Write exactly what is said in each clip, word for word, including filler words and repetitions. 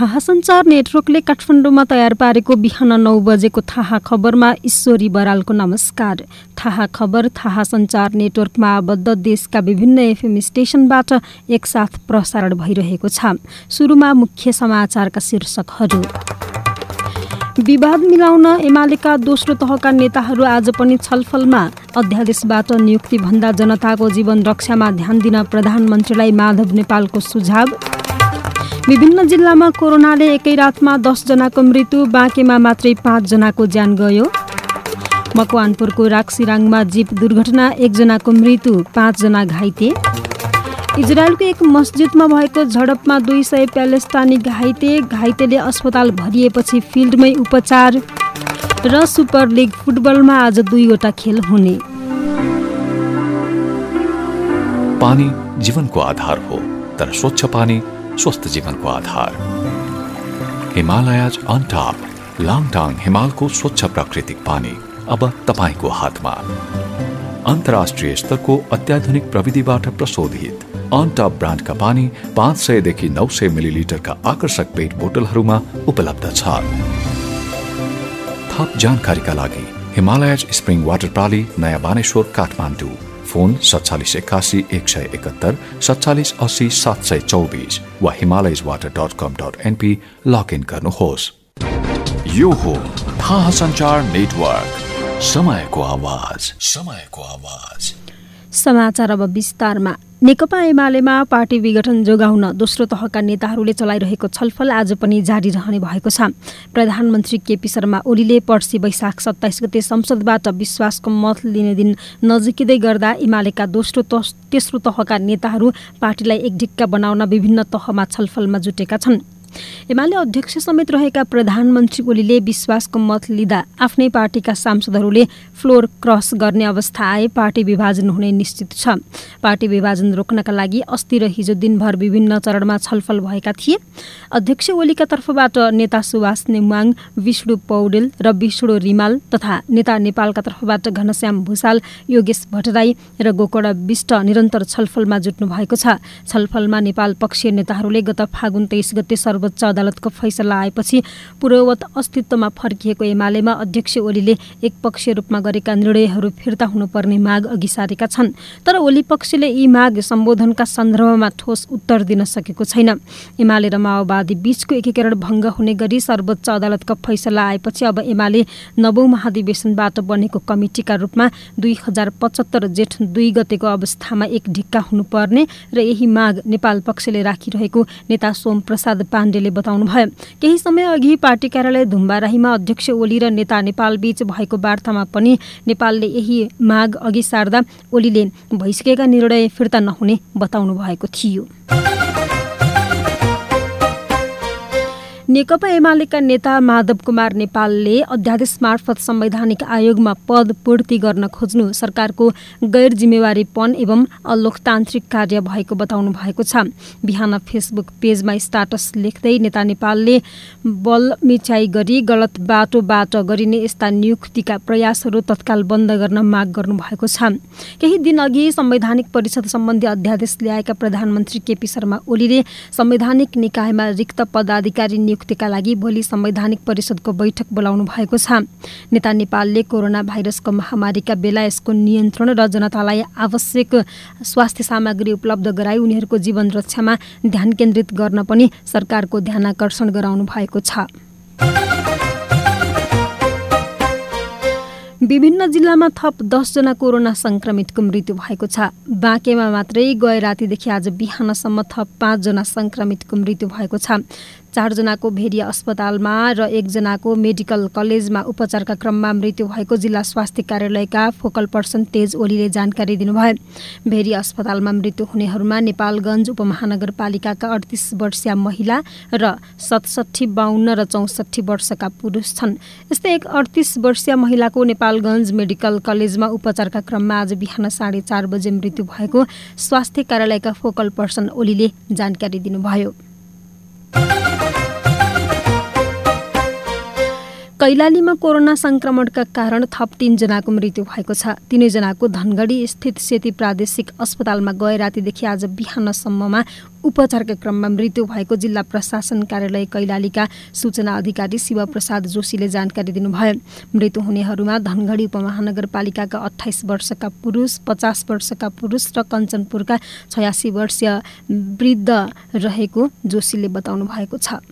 थाहा सञ्चार नेटवर्कले काठमाडौँमा तयार पारेको बिहान नौ बजेको थाहा खबरमा ईश्वरी बरालको नमस्कार। थाहा खबर थाहा सञ्चार नेटवर्कमा आबद्ध देशका विभिन्न एफएम स्टेशनबाट एकसाथ प्रसारण भइरहेको छ। सुरुमा मुख्य समाचारका शीर्षकहरू। विवाद मिलाउन एमालेका दोस्रो तहका नेताहरू आज पनि छलफलमा। अध्यादेशबाट नियुक्तिभन्दा जनताको जीवन रक्षामा ध्यान दिन प्रधानमन्त्रीलाई माधव नेपालको सुझाव। विभिन्न जिल्लामा कोरोनाले एकै रातमा दस जनाको मृत्यु, बाँकेमा मात्रै पाँच जनाको ज्यान गयो। मकवानपुरको राक्सिराङमा जीप दुर्घटना, एकजनाको मृत्यु, पाँचजना घाइते। इजरायलको एक मस्जिदमा भएको झडपमा दुई सय प्यालेस्टाइनी घाइते, घाइतेले अस्पताल भरिएपछि फिल्डमै उपचार। र सुपर लिग फुटबलमा आज दुईवटा खेल हुने। पानी जीवनको आधार हो, तर स्वच्छ पानी स्वस्थ जीवनको आधार। हिमालयज अन टप लाङटाङ हिमालको स्वच्छ प्राकृतिक पानी अब तपाईको हातमा। अन्तर्राष्ट्रिय स्तरको अत्याधुनिक प्रविधिबाट प्रशोधित अन टप ब्रान्डका पानी पाँच सयदेखि नौ सय मिलिलिटरका आकर्षक पेट बोतलहरूमा उपलब्ध छ। थप जानकारीका लागि हिमालयज स्प्रिङ वाटर प्रणाली, नयाँ बानेश्वर, काठमाडौँ। फोन सत्तालिस एकासी एक सय एकहत्तर सत्तालिस अस्सी सात सय चौबिस वा हिमालयज water dot com dot NP login गर्नुहोस्। यो हो थाहा सञ्चार नेटवर्क, समयको आवाज, समयको आवाज। समाचार अब विस्तारमा। नेकपा एमालेमा पार्टी विघटन जोगाउन दोस्रो तहका नेताहरूले चलाइरहेको छलफल आज पनि जारी रहने भएको छ। प्रधानमन्त्री केपी शर्मा ओलीले पर्सि वैशाख सत्ताइस गते संसदबाट विश्वासको मत लिने दिन नजिकिँदै गर्दा एमालेका दोस्रो तेस्रो तहका नेताहरू पार्टीलाई एकढिक्का बनाउन विभिन्न तहमा छलफलमा जुटेका छन्। एमाले अध्यक्ष समेत रहेका प्रधानमन्त्री ओलीले विश्वासको मत लिँदा आफ्नै पार्टीका सांसदहरूले फ्लोर क्रस गर्ने अवस्था आए पार्टी विभाजन हुने निश्चित छ। पार्टी विभाजन रोक्नका लागि अस्ति र हिजो दिनभर विभिन्न चरणमा छलफल भएका थिए। अध्यक्ष ओलीका तर्फबाट नेता सुभाष नेमुवाङ, विष्णु पौडेल र विष्णु रिमाल तथा नेता नेपालका तर्फबाट घनश्याम भूषाल, योगेश भट्टराई र गोकर्ण विष्ट निरन्तर छलफलमा जुट्नु भएको छ। छलफलमा नेपाल पक्षीय नेताहरूले गत फागुन तेइस गते सर्वोच्च अदालतको फैसला आएपछि पूर्ववत अस्तित्वमा फर्किएको एमालेमा अध्यक्ष ओलीले एकपक्षीय रूपमा गरेका निर्णयहरू फिर्ता हुनुपर्ने माग अघि सारेका छन्। तर ओली पक्षले यी माग सम्बोधनका सन्दर्भमा ठोस उत्तर दिन सकेको छैन। एमाले र माओवादी बीचको एकीकरण भङ्ग हुने गरी सर्वोच्च अदालतको फैसला आएपछि अब एमाले नवौं महाधिवेशनबाट बनेको कमिटीका रूपमा दुई हजार पचहत्तर जेठ दुई गतेको अवस्थामा एक ढिक्का हुनुपर्ने र यही माग नेपाल पक्षले राखिरहेको नेता सोमप्रसाद पाण्डेले बताउनुभयो। केही समय अघि पार्टी कार्यालय धुम्बाराहीमा अध्यक्ष ओली र नेता नेपाल बीच भएको वार्तामा पनि नेपालले यही माग अघि सार्दा ओलीले भइसकेका निर्णय फिर्ता नहुने बताउनु भएको थियो। नेकपा एमालेका नेता माधव कुमार नेपालले अध्यादेश मार्फत संवैधानिक आयोगमा पद पूर्ति गर्न खोज्नु सरकारको गैर जिम्मेवारीपन एवं अलोकतान्त्रिक कार्य भएको बताउनु भएको छ। बिहान फेसबुक पेजमा स्टाटस लेख्दै नेता नेपालले बल मिचाइ गरी गलत बाटोबाट गरिने यस्ता नियुक्तिका प्रयासहरू तत्काल बन्द गर्न माग गर्नु भएको छ। केही दिन अघि संवैधानिक परिषद सम्बन्धी अध्यादेश ल्याएका प्रधानमन्त्री केपी शर्मा ओलीले संवैधानिक निकायमा रिक्त पदाधिकारी नियुक्तिका लागि भोलि संवैधानिक परिषदको बैठक बोलाउनु भएको छ। नेता नेपालले कोरोना भाइरसको महामारीका बेला यसको नियन्त्रण र जनतालाई आवश्यक स्वास्थ्य सामग्री उपलब्ध गराई उनीहरूको जीवन रक्षामा ध्यान केन्द्रित गर्न पनि सरकारको ध्यानाकर्षण गराउनु भएको छ। विभिन्न जिल्लामा थप दसजना कोरोना संक्रमितको मृत्यु भएको छ। बाँकेमा मात्रै गए रातिदेखि आज बिहानसम्म थप पाँचजना संक्रमितको मृत्यु भएको छ। चारजनाको भेरिया अस्पतालमा र एकजनाको मेडिकल कलेजमा उपचारका क्रममा मृत्यु भएको जिल्ला स्वास्थ्य कार्यालयका फोकल पर्सन तेज ओलीले जानकारी दिनुभयो। भेरिया अस्पतालमा मृत्यु हुनेहरूमा नेपालगञ्ज उपमहानगरपालिकाका अडतिस वर्षीय महिला र सतसट्ठी बाहन्न र चौसठी वर्षका पुरुष छन्। यस्तै एक अडतिस वर्षीय महिलाको नेपालगञ्ज मेडिकल कलेजमा उपचारका क्रममा आज बिहान साढे चार बजे मृत्यु भएको स्वास्थ्य कार्यालयका फोकल पर्सन ओलीले जानकारी दिनुभयो। कैलालीमा कोरोना संक्रमणका कारण थप तीनजनाको मृत्यु भएको छ। तीनैजनाको धनगढी स्थित सेती प्रादेशिक अस्पतालमा गए रातिदेखि आज बिहानसम्ममा उपचारका क्रममा मृत्यु भएको जिल्ला प्रशासन कार्यालय कैलालीका सूचना अधिकारी शिवप्रसाद जोशीले जानकारी दिनुभयो। मृत्यु हुनेहरूमा धनगढी उपमहानगरपालिकाका अठाइस वर्षका पुरुष, पचास वर्षका पुरुष र कञ्चनपुरका छयासी वर्षीय वृद्ध रहेको जोशीले बताउनु भएको छ।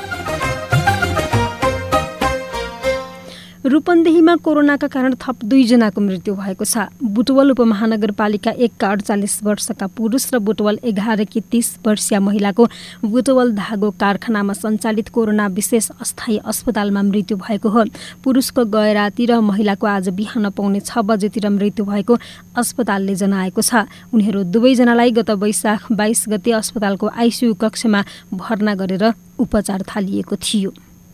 रूपन्देहीमा कोरोनाका कारण थप दुईजनाको मृत्यु भएको छ। बुटवल उपमहानगरपालिका एकका अडचालिस वर्षका पुरुष र बुटवल एघारकी तीस वर्षीय महिलाको बुटवल धागो कारखानामा सञ्चालित कोरोना विशेष अस्थायी अस्पतालमा मृत्यु भएको हो। पुरुषको गए राति र महिलाको आज बिहान पाउने छ बजेतिर मृत्यु भएको अस्पतालले जनाएको छ। उनीहरू दुवैजनालाई गत वैशाख बाइस गते अस्पतालको आइसियू कक्षमा भर्ना गरेर उपचार थालिएको थियो।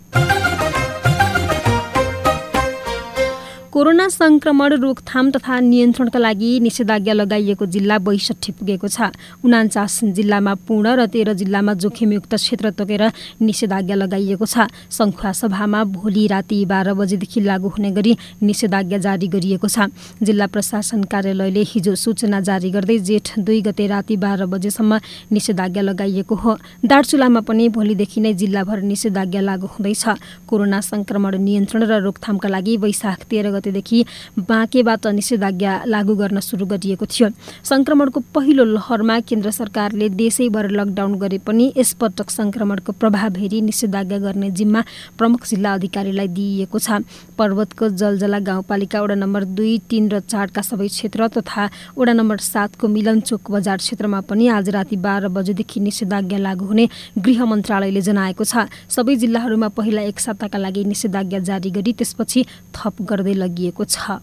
कोरोना संक्रमण रोकथाम तथा नियन्त्रणका लागि निषेधाज्ञा लगाइएको जिल्ला बैसठी पुगेको छ। उनान्चास जिल्लामा पूर्ण र तेह्र जिल्लामा जोखिमयुक्त क्षेत्र तोकेर निषेधाज्ञा लगाइएको छ। संखुवा सभामा भोलि राति बाह्र बजेदेखि लागू हुने गरी निषेधाज्ञा जारी गरिएको छ। जिल्ला प्रशासन कार्यालयले हिजो सूचना जारी गर्दै जेठ दुई गते राति बाह्र बजेसम्म निषेधाज्ञा लगाइएको हो। दार्चुलामा पनि भोलिदेखि नै जिल्लाभर निषेधाज्ञा लागू हुँदैछ। कोरोना संक्रमण नियन्त्रण र रोकथामका लागि वैशाख तेह्र गते देखि बाँकेबाट निषेधाज्ञा लागू गर्न सुरु गरिएको थियो। संक्रमणको पहिलो लहरमा केन्द्र सरकारले देशैभर लकडाउन गरे पनि यसपटक संक्रमणको प्रभाव हेरी निषेधाज्ञा गर्ने जिम्मा प्रमुख जिल्ला अधिकारीलाई दिइएको छ। पर्वतको जलजला गाउँपालिका वडा नम्बर दुई, तीन र चारका सबै क्षेत्र तथा वडा नम्बर सातको मिलनचोक बजार क्षेत्रमा पनि आज राति बाह्र बजेदेखि निषेधाज्ञा लागू हुने गृह मन्त्रालयले जनाएको छ। सबै जिल्लाहरूमा पहिला एक साताका लागि निषेधाज्ञा जारी गरी त्यसपछि थप गर्दै लगिएको छ।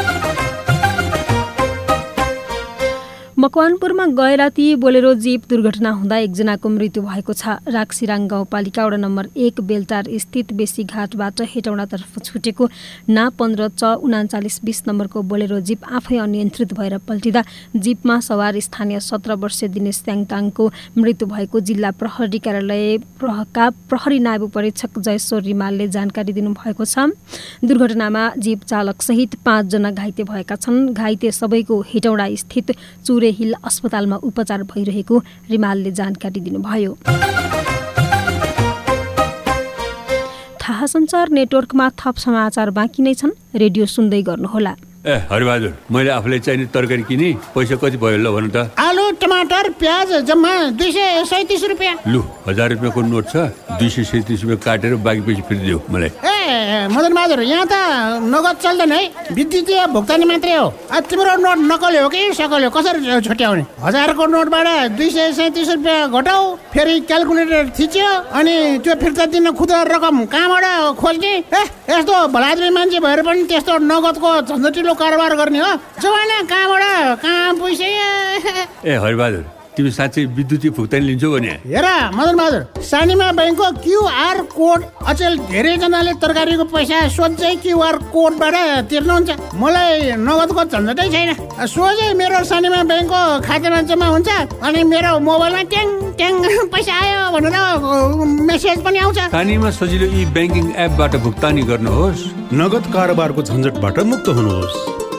मकवानपुरमा गए राति बोलेरो जीप दुर्घटना हुँदा एकजनाको मृत्यु भएको छ। राक्सिराङ गाउँपालिका वडा नम्बर एक बेलटार स्थित बेसीघाटबाट हेटौँडातर्फ छुटेको ना पन्ध्र च उनाचालिस बिस नम्बरको बोलेरो जीप आफै अनियन्त्रित भएर पल्टिँदा जीपमा सवार स्थानीय सत्र वर्षीय दिनेश स्याङताङको मृत्यु भएको जिल्ला प्रहरी कार्यालय प्रहका प्रहरी नायब परीक्षक जयश्वर रिमालले जानकारी दिनुभएको छ। दुर्घटनामा जीप चालकसहित पाँचजना घाइते भएका छन्। घाइते सबैको हेटौँडा स्थित चुरे हिल अस्पतालमा उपचार भइरहेको रिमालले जानकारी दिनुभयो। थाहा सञ्चार नेटवर्कमा थप समाचार बाँकी नै छन्। रेडियो सुन्दै गर्नुहोला। ए हरिबहादुर, मैले आफूलाई चाहिने तरकारी किने, पैसा कति भयो ल भन त? आलु, टमाटर, प्याज जम्मा दुई सय सैतिस रुपियाँ। लु, हजार रुपियाँको नोट छ, दुई सय सैतिस रुपियाँ काटेर बाँकी पैसा फेरि देऊ मलाई। ए मदन बहादुर, यहाँ त नगद चल्दैन है, विद्युतीय भुक्तानी मात्रै हो। तिम्रो नोट नकली हो कि सकली हो, कसरी छुट्याउने? हजारको नोटबाट दुई सय सैतिस रुपियाँ घटाऊ, फेरि क्यालकुलेटर थिच्यो, अनि त्यो फिर्ता दिन खुद्रा रकम कहाँबाट खोज्ने? ए यस्तो भलाद्री मान्छे भएर पनि त्यस्तो नगदको झन्झटिलो कारोबार गर्ने हो? जमाना कहाँबाट कहाँ पुग्छ? ए हरिबहादुर, तिमी साँच्चै विद्युतीय भुक्तानी लिन्छौ भने? हेर मदन बहादुर, सानीमा बैंकको क्यूआर कोड अचेल धेरैजनाले तरकारीको पैसा सोझै क्यूआर कोडबाट तिर्नुहुन्छ। मलाई नगदको झन्झटै छैन, सोझै मेरो सानीमा बैंकको खातामा जम्मा हुन्छ, अनि मेरो मोबाइलमा ट्याङ ट्याङ पैसा आयो भनेर मेसेज पनि आउँछ। सानीमा सजिलो ई ब्याङ्किङ एपबाट भुक्तानी गर्नुहोस्, नगद कारोबारको झन्झटबाट मुक्त हुनुहोस्।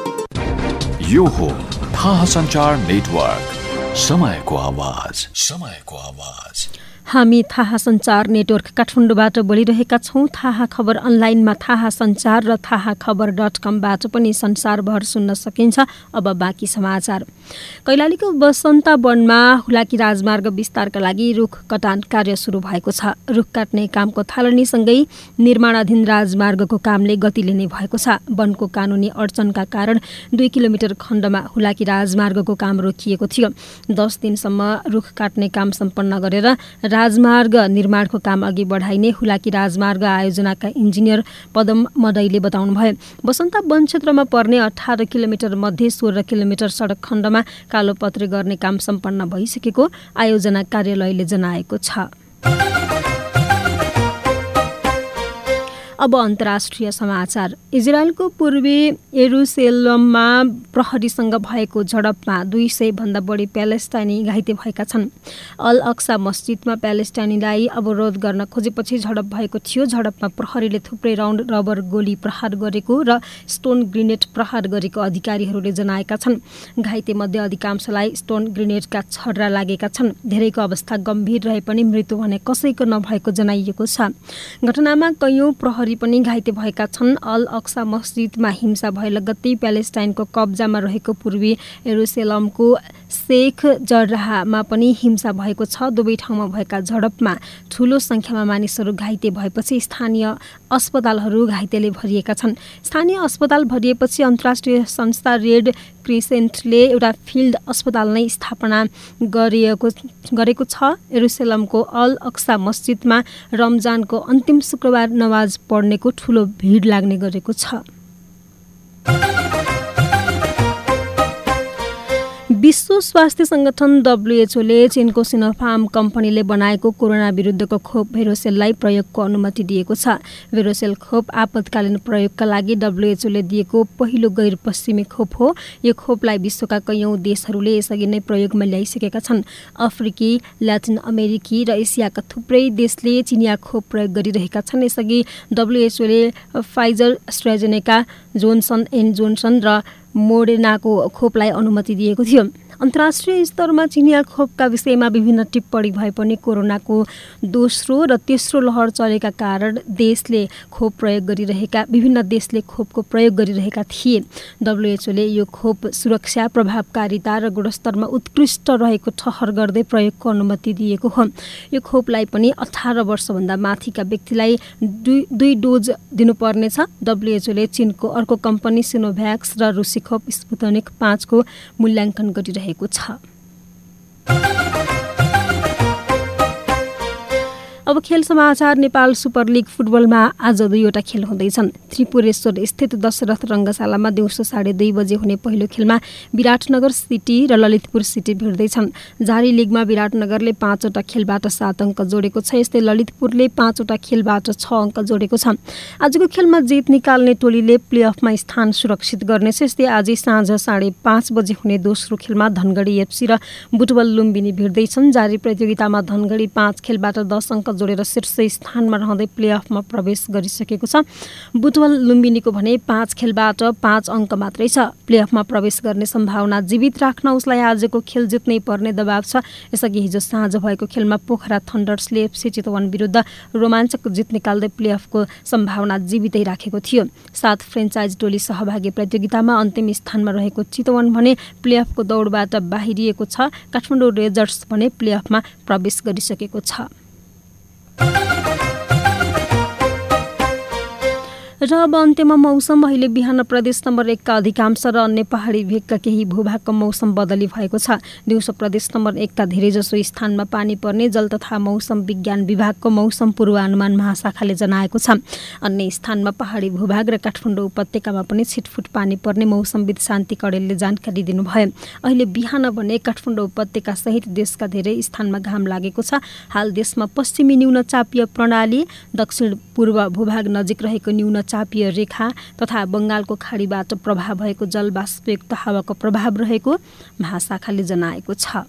यो हो थाहा सञ्चार नेटवर्क, समयको आवाज, समयको आवाज। हामी थाहा सञ्चार नेटवर्क काठमाडौँबाट बोलिरहेका छौँ। थाहा खबर अनलाइनमा थाहा सञ्चार र थाहा खबर डट कमबाट पनि संसारभर सुन्न सकिन्छ। अब बाँकी समाचार। कैलालीको बसन्ता वनमा हुलाकी राजमार्ग विस्तारका लागि रुख कटान कार्य सुरु भएको छ। रुख काट्ने कामको थालनीसँगै निर्माणाधीन राजमार्गको कामले गति लिने भएको छ। वनको कानुनी अडचनका कारण दुई किलोमिटर खण्डमा हुलाकी राजमार्गको काम रोकिएको थियो। दस दिनसम्म रुख काट्ने काम सम्पन्न गरेर राजमार्ग निर्माणको काम अघि बढाइने हुलाकी राजमार्ग आयोजनाका इन्जिनियर पदम मडैले बताउनुभयो। बसन्ता वन क्षेत्रमा पर्ने अठार किलोमिटर मध्ये सोह्र किलोमिटर सडक खण्डमा कालोपत्रे गर्ने काम सम्पन्न भइसकेको आयोजना कार्यालयले जनाएको छ। अब अन्तर्राष्ट्रिय समाचार। इजरायलको पूर्वी यरुशलेममा प्रहरीसँग भएको झडपमा दुई सय भन्दा बढी प्यालेस्टाइनी घाइते भएका छन्। अल अक्सा मस्जिदमा प्यालेस्टाइनीलाई अवरोध गर्न खोजेपछि झडप भएको थियो। झडपमा प्रहरीले थुप्रै राउन्ड रबर गोली प्रहार गरेको र स्टोन ग्रेनेड प्रहार गरेको अधिकारीहरूले जनाएका छन्। घाइते मध्ये अधिकांशलाई स्टोन ग्रेनेडका छर्रा लागेका छन्। धेरैको अवस्था गम्भीर रहे पनि मृत्यु भने कसैको नभएको जनाइएको छ। घटनामा कैयौं प्रहरी पनि घाइते भएका छन्। अल अक्सा मस्जिदमा हिंसा भए लगत्तै प्यालेस्टाइनको कब्जामा रहेको पूर्वी यरुशलेमको शेख जर्राहमा पनि हिंसा भएको छ। दुवै ठाउँमा भएका झडपमा ठूलो संख्यामा मानिसहरू घाइते भएपछि स्थानीय अस्पतालहरू घाइतेले भरिएका छन्। स्थानीय अस्पताल भरिएपछि अन्तर्राष्ट्रिय संस्था रेड क्रिसेन्टले एउटा फिल्ड अस्पताल नै स्थापना गरिएको गरेको छ। यरुशलेमको अल अक्सा मस्जिदमा रमजानको अन्तिम शुक्रबार नमाज पढ्नेको ठूलो भिड लाग्ने गरेको छ। विश्व स्वास्थ्य संगठन डब्ल्युएचओले चीनको सिनोफार्म कम्पनीले बनाएको कोरोना विरुद्धको खोप भेरोसेललाई प्रयोगको अनुमति दिएको छ। भेरोसेल खोप आपतकालीन प्रयोगका लागि डब्ल्युएचओले दिएको पहिलो गैर पश्चिमी खोप हो। यो खोपलाई विश्वका कैयौं देशहरूले यसअघि नै प्रयोगमा ल्याइसकेका छन्। अफ्रिकी, ल्याटिन अमेरिकी र एसियाका थुप्रै देशले चिनिया खोप प्रयोग गरिरहेका छन्। यसअघि डब्ल्युएचओले Pfizer, AstraZeneca, Johnson and Johnson र मोडेर्नाको खोपलाई अनुमति दिएको थियो। अन्तर्राष्ट्रिय स्तरमा चिनिया खोपका विषयमा विभिन्न टिप्पणी भए पनि कोरोनाको दोस्रो र तेस्रो लहर चलेका कारण देशले खोप प्रयोग गरिरहेका विभिन्न देशले खोपको प्रयोग गरिरहेका थिए। डब्ल्युएचओले यो खोप सुरक्षा, प्रभावकारिता र गुणस्तरमा उत्कृष्ट रहेको ठहर गर्दै प्रयोगको अनुमति दिएको हो। यो खोपलाई पनि अठार वर्षभन्दा माथिका व्यक्तिलाई दुई दुई डोज दिनुपर्नेछ। डब्ल्युएचओले चीनको अर्को कम्पनी सिनोभ्याक्स र रुसी खोप स्पुतनिक पाँचको मूल्याङ्कन गरिरहेको छ। अब खेल समाचार। नेपाल सुपर लिग फुटबलमा आज दुईवटा खेल हुँदैछन्। त्रिपुरेश्वर स्थित दशरथ रङ्गशालामा दिउँसो साढे दुई बजे हुने पहिलो खेलमा विराटनगर सिटी र ललितपुर सिटी भिड्दैछन्। जारी लिगमा विराटनगरले पाँचवटा खेलबाट सात अङ्क जोडेको छ। यस्तै ललितपुरले पाँचवटा खेलबाट छ अङ्क जोडेको छ। आजको खेलमा जित निकाल्ने टोलीले प्लेअफमा स्थान सुरक्षित गर्नेछ। यस्तै आज साँझ साढे पाँच बजे हुने दोस्रो खेलमा धनगढी एफसी र बुटबल लुम्बिनी भिड्दैछन्। जारी प्रतियोगितामा धनगढी पाँच खेलबाट दस अङ्क जोडेर शीर्ष स्थानमा रहँदै प्लेअफमा प्रवेश गरिसकेको छ। बुटबल लुम्बिनीको भने पाँच खेलबाट पाँच अङ्क मात्रै छ। प्लेअफमा प्रवेश गर्ने सम्भावना जीवित राख्न उसलाई आजको खेल जित्नै पर्ने दबाव छ। यसअघि हिजो साँझ भएको खेलमा पोखरा थन्डर्सले एफसी चितवन विरुद्ध रोमाञ्चक जित निकाल्दै प्लेअफको सम्भावना जीवितै राखेको थियो। सात फ्रेन्चाइज टोली सहभागी प्रतियोगितामा अन्तिम स्थानमा रहेको चितवन भने प्लेअफको दौडबाट बाहिरिएको छ। काठमाडौँ रेजर्स भने प्लेअफमा प्रवेश गरिसकेको छ। र अब अन्त्यमा मौसम। अहिले बिहान प्रदेश नम्बर एकका अधिकांश र अन्य पहाडी भेगका केही भूभागको मौसम बदली भएको छ। दिउँसो प्रदेश नम्बर एकका धेरैजसो स्थानमा पानी पर्ने जल तथा मौसम विज्ञान विभागको मौसम पूर्वानुमान महाशाखाले जनाएको छ। अन्य स्थानमा पहाडी भूभाग र काठमाडौँ उपत्यकामा पनि छिटफुट पानी पर्ने मौसमविद शान्ति कडेलले जानकारी दिनुभयो। अहिले बिहान भने काठमाडौँ उपत्यका सहित देशका धेरै स्थानमा घाम लागेको छ। हाल देशमा पश्चिमी न्यूनचापीय प्रणाली, दक्षिण पूर्व भूभाग नजिक रहेको न्यून चापीय रेखा तथा बंगालको खाडीबाट प्रभाव भएको जलवाष्पयुक्त हावाको प्रभाव रहेको महाशाखाले जनाएको छ।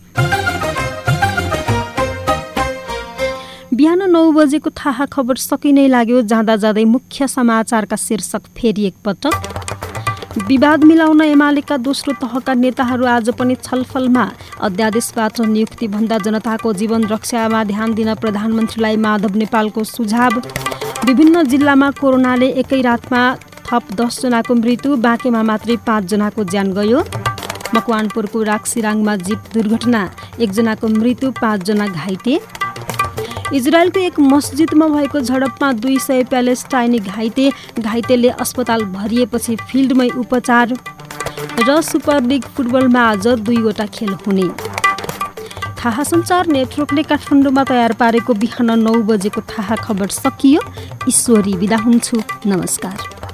बिहान नौ बजेको थाहा खबर सकिनै लाग्यो। जाँदा जाँदै मुख्य समाचारका शीर्षक फेरि एकपटक। विवाद मिलाउन एमालेका दोस्रो तहका नेताहरू आज पनि छलफलमा। अध्यादेशबाट नियुक्तिभन्दा जनताको जीवन रक्षामा ध्यान दिन प्रधानमन्त्रीलाई माधव नेपालको सुझाव। विभिन्न जिल्लामा कोरोनाले एकै रातमा थप दसजनाको मृत्यु, बाँकेमा मात्रै पाँचजनाको ज्यान गयो। मकवानपुरको राक्सिराङमा जीप दुर्घटना, एकजनाको मृत्यु, पाँचजना घाइते। इजरायलको एक मस्जिदमा भएको झडपमा दुई सय प्यालेस्टाइनी घाइते, घाइतेले अस्पताल भरिएपछि फिल्डमै उपचार। र सुपर लिग फुटबलमा आज दुईवटा खेल हुने। थाहा सञ्चार नेटवर्कले काठमाडौँमा तयार पारेको बिहान नौ बजेको थाहा खबर सकियो। ईश्वरी बिदा हुन्छु। नमस्कार।